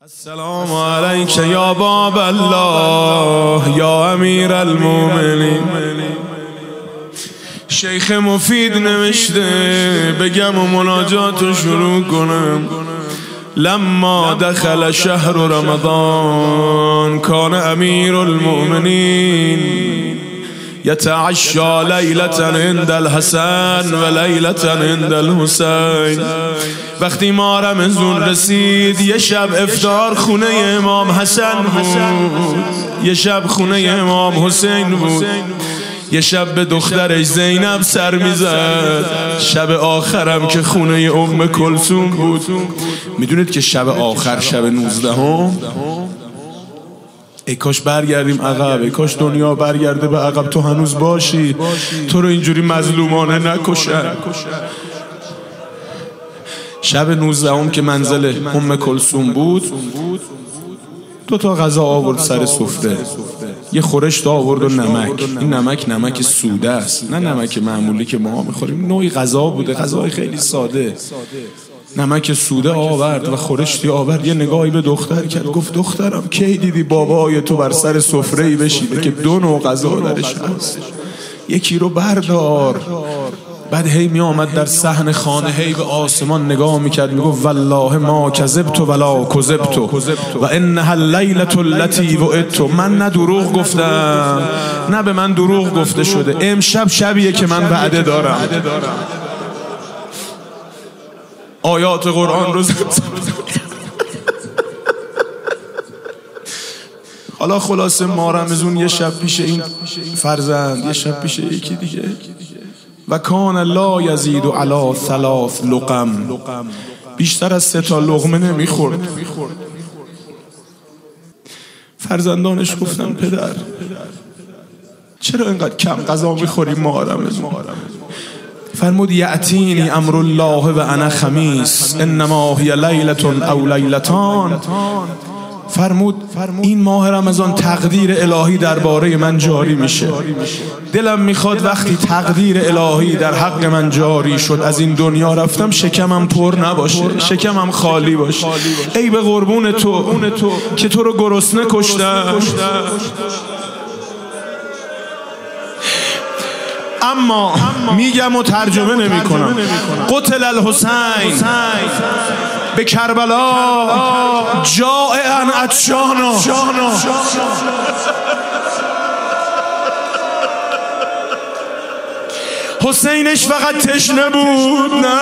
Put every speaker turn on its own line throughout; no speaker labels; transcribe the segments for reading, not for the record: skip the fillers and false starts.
السلام علیک یا باب الله یا امیر المومنین. شیخ مفید نوشته بگم و مناجات شروع کنم. لما دخل شهر رمضان کان امیر المؤمنین یتعشى لیلة عند الحسن و لیلة عند الحسین. وقتی ماه رمضان رسید یه شب افطار خونه امام حسن بود، یه شب خونه امام حسین بود، یه شب به دخترش زینب سر میزد. شب آخرم که خونه ام کلثوم بود. میدونید که شب آخر شب 19 ای کاش برگردیم عقب، ای کاش دنیا برگرده به عقب، تو هنوز باشی، تو رو اینجوری مظلومانه نکشن. شب 19 که منزل ام کلثوم بود، 2 تا غذا آورد سر سفره، یه خورشت آورد و نمک. این نمک سوده است، نه نمک معمولی که ما میخوریم. نوعی غذا بوده، غذای خیلی ساده. نمک سوده آورد و خورشتی آورد. یه نگاهی به دختر کرد، گفت دخترم کی دیدی بابای تو بر سر سفره‌ای بشینه که 2 نوع غذا درش هست؟ یکی رو بردار. بعد هی می آمد در صحن خانه، هی به آسمان نگاه میکرد، میگفت والله ما کذبت ولا کذبت و انها اللیلة التي وعدت. من نه دروغ گفتم نه به من دروغ گفته شده. امشب شبیه که من وعده دارم. آیات قرآن رو حالا خلاصه ما رمضان یه شب پیش این فرزند، یه شب پیش یکی دیگه. و کان لا یزید علی 3 لقم، بیشتر از 3 تا لقمه نمیخورد. فرزندانش گفتن پدر چرا اینقدر کم غذا میخوری ما رمضان؟ فرمود یأتینی امر الله و انا خمیس انما هی لیلة او لیلتان. فرمود این ماه رمضان تقدیر الهی درباره من جاری میشه. دلم میخواد وقتی تقدیر الهی در حق من جاری شد، از این دنیا رفتم شکمم پر نباشه، شکمم خالی باشه. ای به قربون تو که تو رو گرسنه کشتم. اما میگم و ترجمه نمی کنم. قتل الحسین به کربلا جائعا عطشانا. حسینش فقط تشنه بود. نه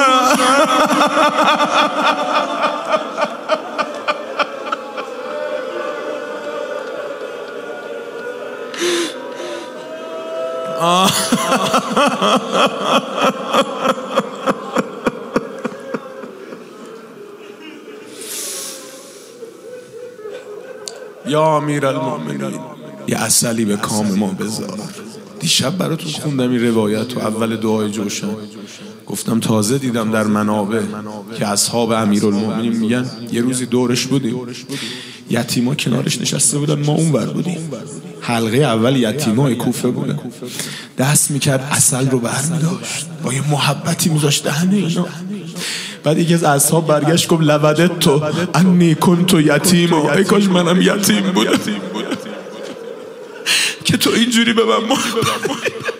یا امیر المؤمنین یه عسلی به کام ما بذار. دیشب براتون خوندم این روایت و اول دعای جوشن. گفتم تازه دیدم در منابع که اصحاب امیرالمومنین میگن یه روزی دورش بودیم، یتیما کنارش نشسته بودن، ما اون ور بودیم. حلقه اول یتیمای کوفه بودن. دست میکرد عسل رو برمیداشت، با یه محبتی میذاشت دهنه اینا. بعد یکی از اصحاب برگشت گفت لودت تو انی کنت یتیما، ای کاش منم یتیم بودم که تو اینجوری به من